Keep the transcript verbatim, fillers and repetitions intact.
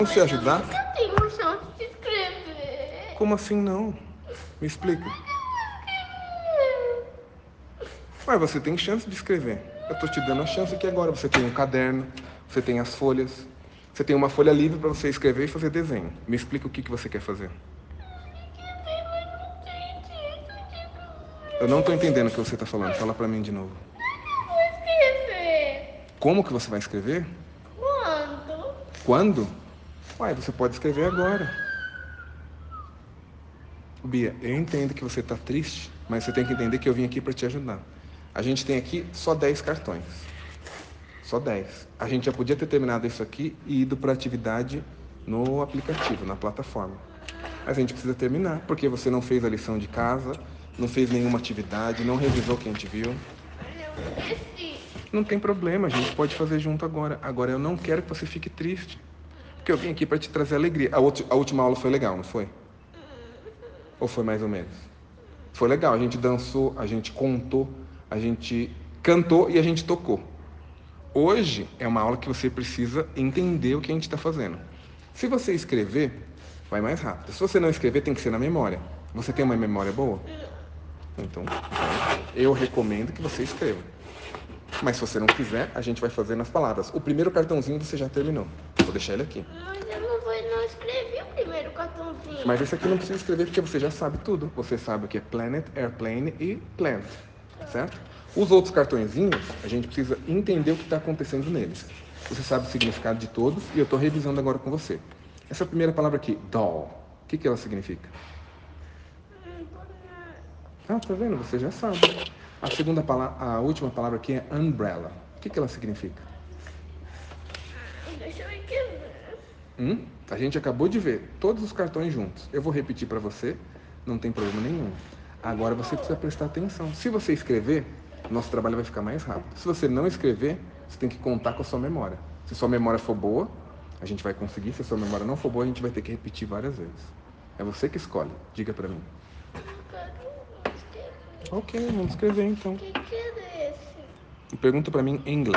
Vamos te ajudar? Eu tenho chance de escrever. Como assim não? Me explica. Ué, você tem chance de escrever. Eu tô te dando a chance aqui agora. Você tem um caderno, você tem as folhas, você tem uma folha livre para você escrever e fazer desenho. Me explica o que, que você quer fazer. Eu não tô entendendo o que você tá falando. Fala pra mim de novo. Vou escrever. Como que você vai escrever? Quando? Quando? Ué, você pode escrever agora. Bia, eu entendo que você tá triste, mas você tem que entender que eu vim aqui para te ajudar. A gente tem aqui só dez cartões. Só dez. A gente já podia ter terminado isso aqui e ido para atividade no aplicativo, na plataforma. Mas a gente precisa terminar, porque você não fez a lição de casa, não fez nenhuma atividade, não revisou o que a gente viu. Eu esqueci. Não tem problema, a gente pode fazer junto agora. Agora eu não quero que você fique triste, porque eu vim aqui para te trazer alegria. A, outra, a última aula foi legal, não foi? Ou foi mais ou menos? Foi legal, a gente dançou, a gente contou, a gente cantou e a gente tocou. Hoje é uma aula que você precisa entender o que a gente está fazendo. Se você escrever, vai mais rápido. Se você não escrever, tem que ser na memória. Você tem uma memória boa? Então, eu recomendo que você escreva. Mas se você não quiser, a gente vai fazer nas palavras. O primeiro cartãozinho você já terminou. Vou deixar ele aqui. Mas eu não, vou, não escrevi o primeiro cartãozinho. Mas esse aqui não precisa escrever porque você já sabe tudo. Você sabe o que é planet, airplane e plant. Certo? Os outros cartõezinhos, a gente precisa entender o que está acontecendo neles. Você sabe o significado de todos e eu estou revisando agora com você. Essa primeira palavra aqui, doll, o que, que ela significa? Ah, tá vendo? Você já sabe. A segunda palavra, a última palavra aqui é umbrella. O que, que ela significa? Deixa eu ver. Hum? A gente acabou de ver todos os cartões juntos. Eu vou repetir para você, não tem problema nenhum. Agora você precisa prestar atenção. Se você escrever, nosso trabalho vai ficar mais rápido. Se você não escrever, você tem que contar com a sua memória. Se sua memória for boa, a gente vai conseguir. Se a sua memória não for boa, a gente vai ter que repetir várias vezes. É você que escolhe. Diga para mim. Eu quero escrever. Ok, vamos escrever então. O que, que é esse? Pergunta para mim em inglês.